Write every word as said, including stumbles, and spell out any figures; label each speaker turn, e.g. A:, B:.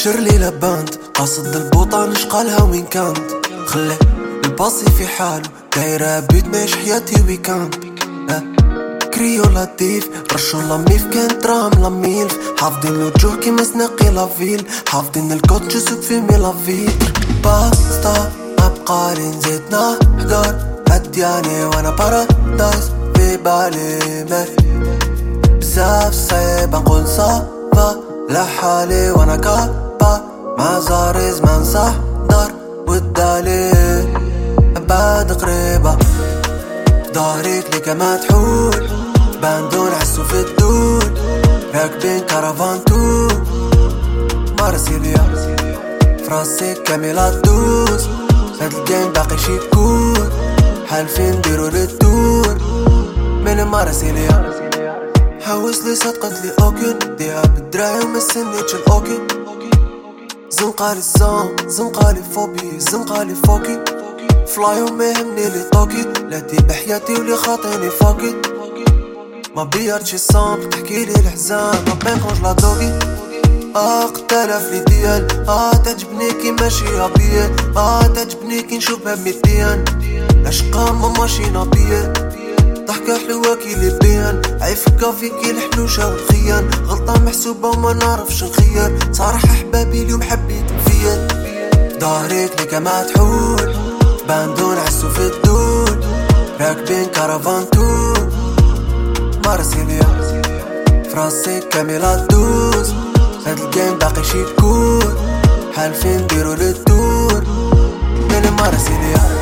A: نشر لي لبانت قصد البوطة نشقالها وين كانت خلي الباصي في حاله دايرة بيت ماش حياتي ويكاند أه كريو لطيف رشو لميف كان ترام لميلف حافظين الوجوه كيما سناقي لافيل حافظين الكود جسوك في ميلافيل باستا مبقالي نزيدنا حقار هدياني وانا بارادايس في بالي مافي بزاف صعيب نقول صافا لحالي وانا كابا مع زاري زمان صح دار والدالي بعد قريبة ظهريك لي كما تحول باندون عسو في الدول راكبين كارافان تور مارسيليا فراسي كاميلا دوس هاد الجيم باقي شي كور حالفين نديرو للدور من مارسيليا حوس لي صدقت لي اوكي نديها بالدراعي وما سنيتش الاوكي زنقالي الزام زنقالي فوبي زنقالي فوكي فلاي وما يهمني لي طوكي لاتي بحياتي ولي خاطيني فوكي ما بيرتش الصامت تحكيلي الحزام ما بينكونش لا دوغي اه قتالة في ديال اه تعجبني كي ماشي عبية اه تعجبني كي نشوفها بميتين عشقا ما ماشي نبية ضحكة حلوة كي لبيان عيفكا فيكي الحلوشة والخيان غلطة محسوبة وما نعرفش نخير صراحة حبابي اليوم حبيت نفيد ظهريك لي كما تحول باندون عسو في الدول راكبين كارافان تور مارسيليا فراسي كاميلا دوس هاد الجيم باقي شي كور حالفين نديرو للدور من مارسيليا